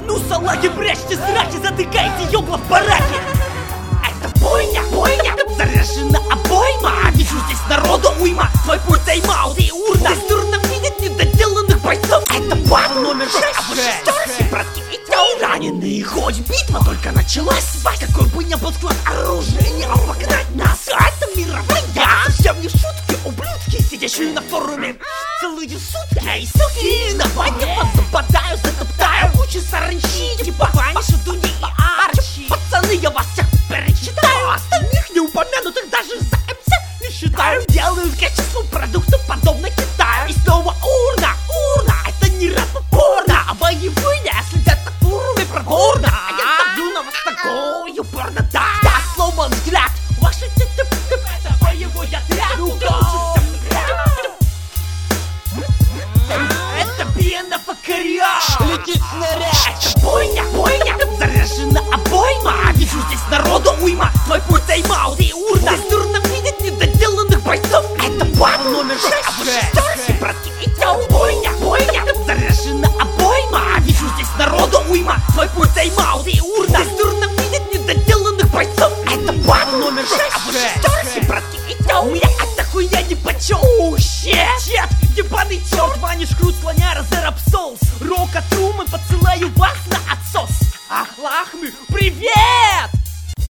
ну салаги, прячьте сраки, затыкайте ёгла в бараке. Это бойня, бойня, заряжена обойма. Вижу здесь народу уйма, твой путь тайм-аут и урна. Здесь дурно видеть недоделанных бойцов. Это батл номер 6, а вы шестерки, братки и тёлки. Раненые, хоть битва только началась. Какой бы ни был склад оружия, не обогнать нас. Это мировая, совсем не шутки, ублюдки, сидящие на форуме целые сутки. Эй, суки, на ванне подзападаю, затоптаю кучу саранчи, типа Паша, Дуни и Арчи. Пацаны, я вас всех перечитаю, остальных не упомянутых даже за МЦ не считаю. Делают качество продуктов подобно Китаю. И снова урна, урна, это не рэп, а порно. А боевые следят от уровня проворно. А я давлю на вас такой упорно, да. Да, слово взгляд, ваши тип-тип-тип, это боевой отряд. Это биенов акариаш. Летит снаряд. Это бойня, бойня, заряжена обойма. Вижу здесь народу уйма, твой путь тайм-аут и урна. Здесь дурно видеть недоделанных бойцов. Это батл номер 6, а вы шестерки, братки и тёлки. Бойня, бойня, заряжена обойма. Вижу здесь народу уйма, твой путь тайм-аут и урна. Здесь дурно видеть недоделанных бойцов. Это батл номер 6, а вы шестерки, братки и тёлки. У меня эта хуйня не почем. Чет, ебаный черт, Ваня Шкрут, слоняра, Зерап Соус. Рока Трумэн, подсылаю вас на отсос. Ах, лахмы, привет!